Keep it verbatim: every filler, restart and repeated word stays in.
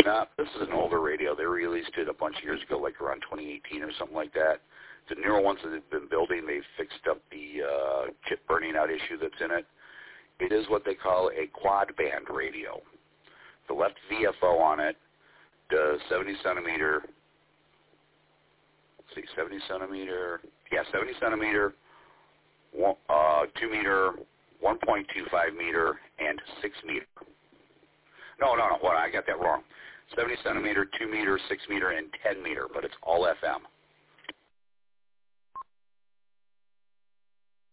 No, this is an older radio. They released it a bunch of years ago, like around twenty eighteen or something like that. The newer ones that they've been building, they've fixed up the uh, chip burning out issue that's in it. It is what they call a quad band radio. The left V F O on it does seventy centimeter, let's see, seventy centimeter, yeah, seventy centimeter, one, uh, two meter, one point two five meter, and six meter. No, no, no, well, I got that wrong. seventy centimeter, two meter, six meter, and ten meter, but it's all F M.